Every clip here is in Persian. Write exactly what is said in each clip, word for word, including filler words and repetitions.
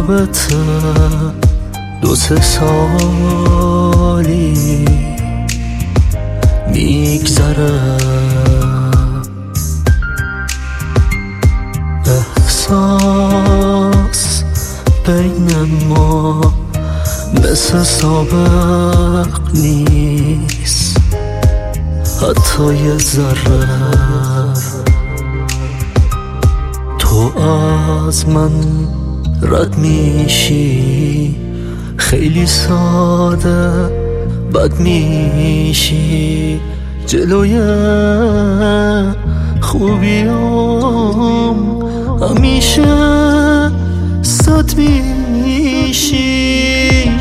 رابطه دو سه سالی میگذره، احساس بین ما مثل سابق نیست، حتی یه ذره. تو از من رد میشی خیلی ساده، بد میشی جلوی خوبیام، همیشه صد میشی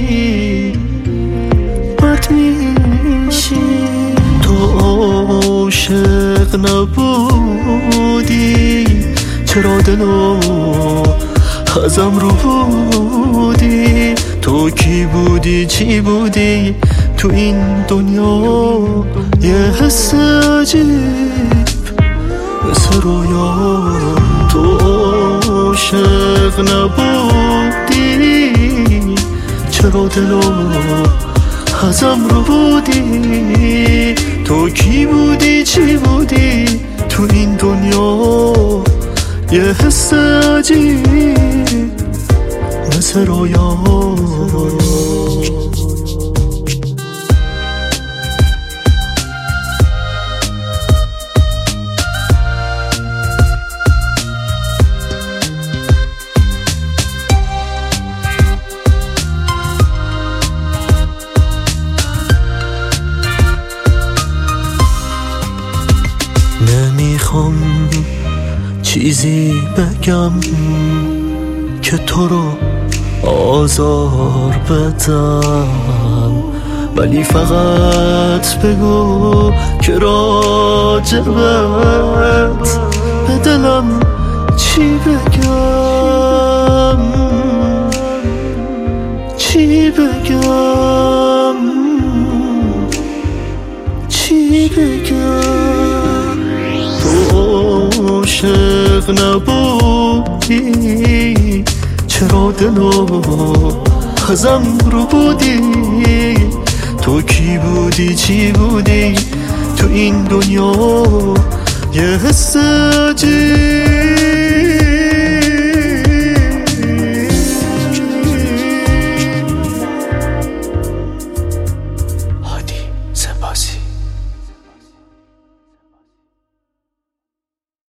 بد میشی. تو عاشق نبودی، چرا دلو ازم رو بودی؟ تو کی بودی چی بودی تو این دنیا؟ یه حس عجیب مثل رویا. تو عاشق نبودی، چرا دلو ازم رو بودی؟ تو کی بودی چی بودی تو این دنیا؟ یه حس عجیب مثل رویا. نمیخوام چیزی بگم که تو رو آزار بدم، ولی فقط بگو که راجبت به دلم چی بگم، چی بگم، چی بگم. تو عاشق نبودی، چرا دلو ازم رو بودی؟ تو کی بودی چی بودی تو این دنیا؟ یه حس عجیب